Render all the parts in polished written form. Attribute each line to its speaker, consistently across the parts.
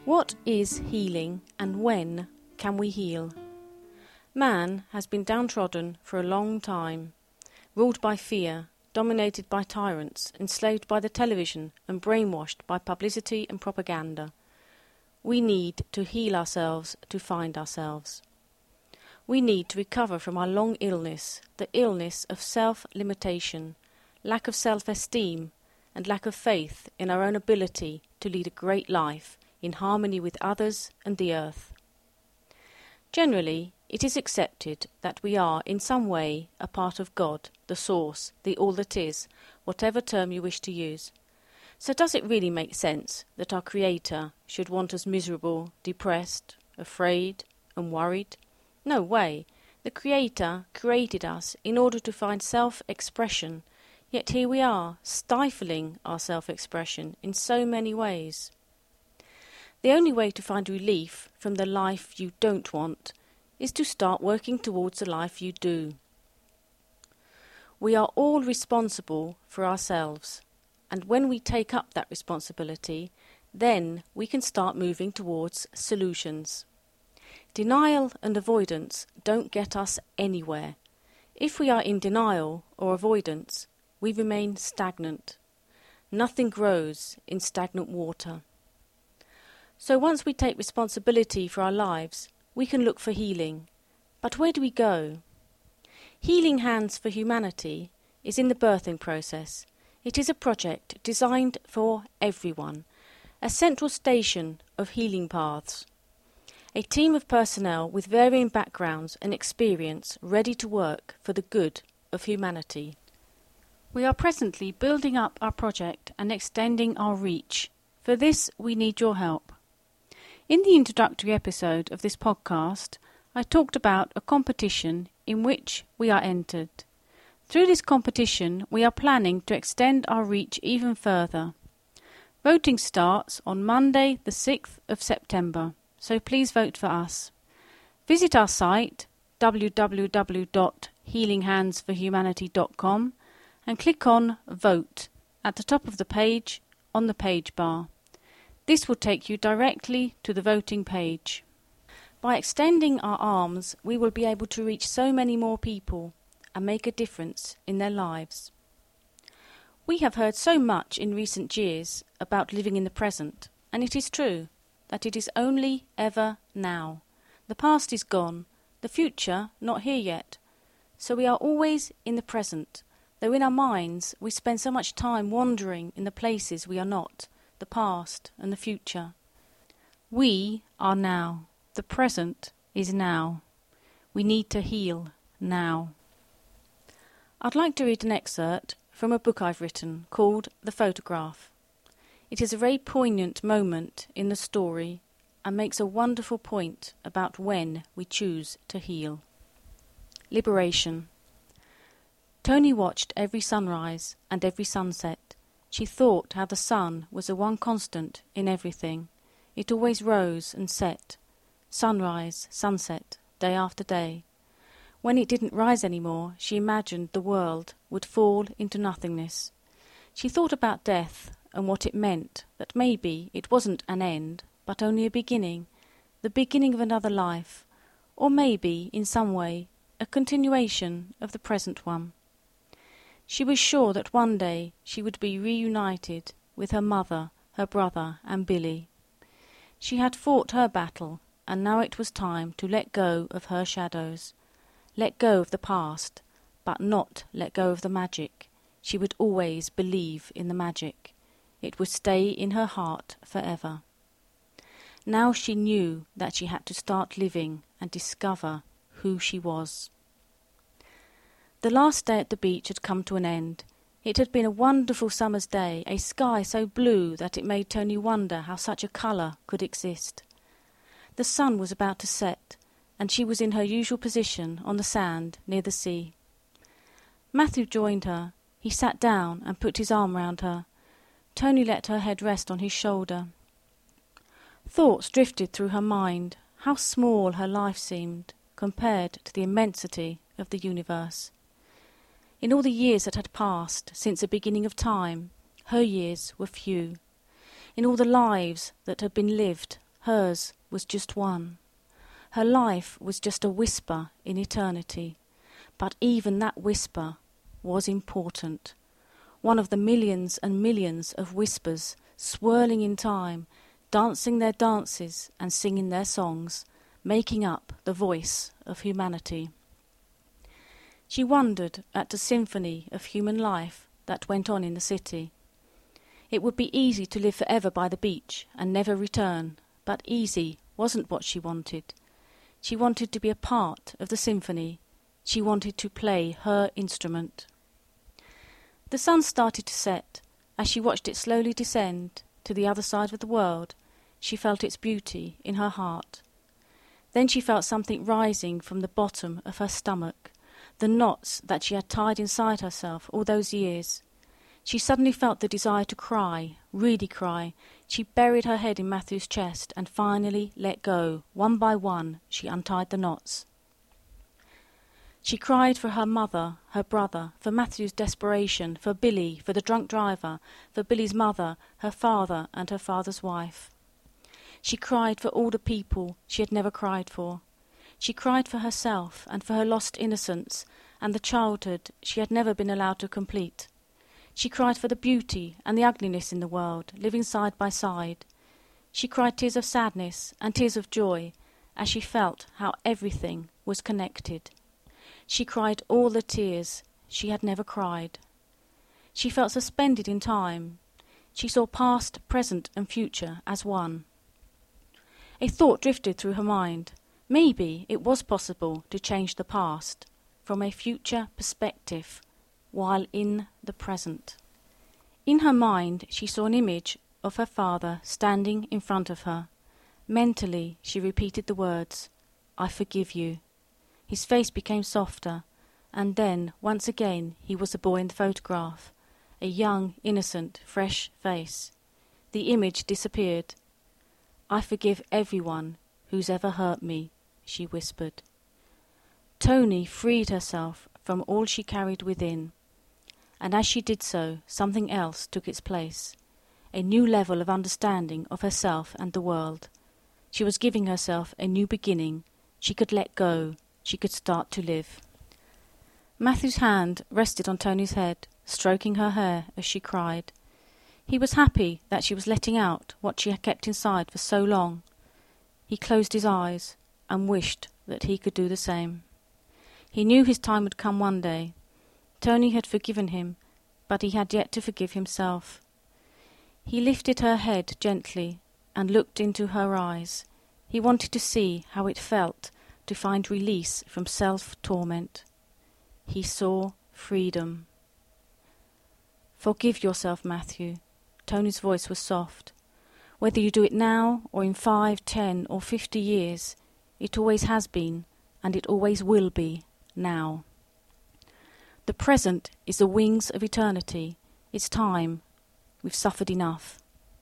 Speaker 1: What is healing, and when can we heal? Man has been downtrodden for a long time, ruled by fear, dominated by tyrants, enslaved by the television and brainwashed by publicity and propaganda. We need to heal ourselves to find ourselves. We need to recover from our long illness, the illness of self-limitation, lack of self-esteem, and lack of faith in our own ability to lead a great life in harmony with others and the earth. Generally, it is accepted that we are in some way a part of God, the source, the all that is, whatever term you wish to use. So does it really make sense that our Creator should want us miserable, depressed, afraid and worried? No way. The Creator created us in order to find self-expression, yet here we are, stifling our self-expression in so many ways. The only way to find relief from the life you don't want is to start working towards the life you do. We are all responsible for ourselves, and when we take up that responsibility, then we can start moving towards solutions. Denial and avoidance don't get us anywhere. If we are in denial or avoidance, we remain stagnant. Nothing grows in stagnant water. So once we take responsibility for our lives, we can look for healing. But where do we go? Healing Hands for Humanity is in the birthing process. It is a project designed for everyone, a central station of healing paths. A team of personnel with varying backgrounds and experience ready to work for the good of humanity. We are presently building up our project and extending our reach. For this, we need your help. In the introductory episode of this podcast, I talked about a competition in which we are entered. Through this competition, we are planning to extend our reach even further. Voting starts on Monday, the 6th of September, so please vote for us. Visit our site, www.healinghandsforhumanity.com, and click on Vote at the top of the page on the page bar. This will take you directly to the voting page. By extending our arms, we will be able to reach so many more people and make a difference in their lives. We have heard so much in recent years about living in the present, and it is true that it is only ever now. The past is gone, the future not here yet. So we are always in the present, though in our minds we spend so much time wandering in the places we are not, the past and the future. We are now. The present is now. We need to heal now. I'd like to read an excerpt from a book I've written called The Photograph. It is a very poignant moment in the story and makes a wonderful point about when we choose to heal. Liberation. Tony watched every sunrise and every sunset. She thought how the sun was the one constant in everything. It always rose and set, sunrise, sunset, day after day. When it didn't rise any more, she imagined the world would fall into nothingness. She thought about death and what it meant, that maybe it wasn't an end, but only a beginning, the beginning of another life, or maybe, in some way, a continuation of the present one. She was sure that one day she would be reunited with her mother, her brother, and Billy. She had fought her battle, and now it was time to let go of her shadows. Let go of the past, but not let go of the magic. She would always believe in the magic. It would stay in her heart forever. Now she knew that she had to start living and discover who she was. The last day at the beach had come to an end. It had been a wonderful summer's day, a sky so blue that it made Tony wonder how such a colour could exist. The sun was about to set, and she was in her usual position on the sand near the sea. Matthew joined her. He sat down and put his arm round her. Tony let her head rest on his shoulder. Thoughts drifted through her mind, how small her life seemed compared to the immensity of the universe. In all the years that had passed since the beginning of time, her years were few. In all the lives that had been lived, Hers was just one. Her life was just a whisper in eternity. But even that whisper was important. One of the millions and millions of whispers swirling in time, dancing their dances and singing their songs, making up the voice of humanity. She wondered at the symphony of human life that went on in the city. It would be easy to live forever by the beach and never return, but easy wasn't what she wanted. She wanted to be a part of the symphony. She wanted to play her instrument. The sun started to set. As she watched it slowly descend to the other side of the world, she felt its beauty in her heart. Then she felt something rising from the bottom of her stomach, the knots that she had tied inside herself all those years. She suddenly felt the desire to cry, really cry. She buried her head in Matthew's chest and finally let go. One by one, she untied the knots. She cried for her mother, her brother, for Matthew's desperation, for Billy, for the drunk driver, for Billy's mother, her father and her father's wife. She cried for all the people she had never cried for. She cried for herself and for her lost innocence and the childhood she had never been allowed to complete. She cried for the beauty and the ugliness in the world, living side by side. She cried tears of sadness and tears of joy as she felt how everything was connected. She cried all the tears she had never cried. She felt suspended in time. She saw past, present and future as one. A thought drifted through her mind. Maybe it was possible to change the past from a future perspective while in the present. In her mind she saw an image of her father standing in front of her. Mentally she repeated the words, "I forgive you." His face became softer, and then, once again, he was the boy in the photograph, a young, innocent, fresh face. The image disappeared. "I forgive everyone who's ever hurt me," she whispered. Tony freed herself from all she carried within, and as she did so, something else took its place, a new level of understanding of herself and the world. She was giving herself a new beginning. She could let go. She could start to live. Matthew's hand rested on Tony's head, stroking her hair as she cried. He was happy that she was letting out what she had kept inside for so long. He closed his eyes and wished that he could do the same. He knew his time would come one day. Tony had forgiven him, but he had yet to forgive himself. He lifted her head gently and looked into her eyes. He wanted to see how it felt to find release from self-torment. He saw freedom. "Forgive yourself, Matthew." Tony's voice was soft. "Whether you do it now or in 5, 10 or 50 years, it always has been and it always will be now. The present is the wings of eternity. It's time. We've suffered enough."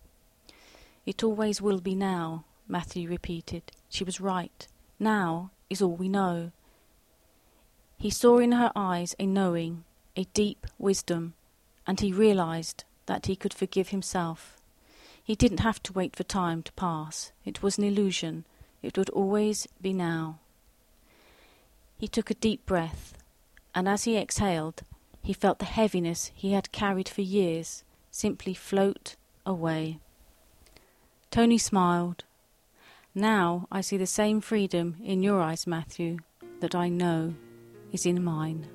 Speaker 1: "It always will be now," Matthew repeated. She was right. Now is all we know. He saw in her eyes a knowing, a deep wisdom, and he realized that he could forgive himself. He didn't have to wait for time to pass. It was an illusion. It would always be now. He took a deep breath, and as he exhaled, he felt the heaviness he had carried for years simply float away. Tony smiled. "Now I see the same freedom in your eyes, Matthew, that I know is in mine."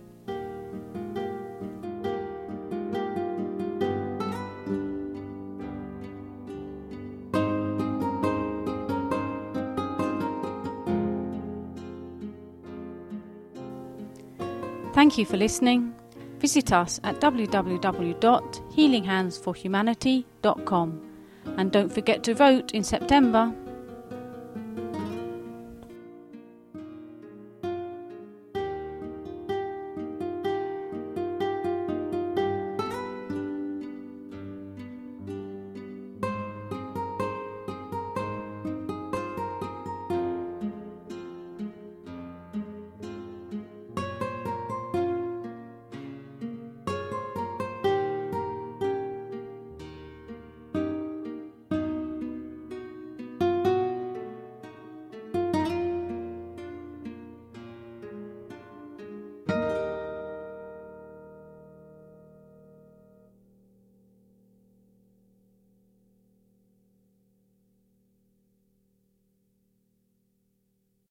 Speaker 1: Thank you for listening. Visit us at www.healinghandsforhumanity.com and don't forget to vote in September.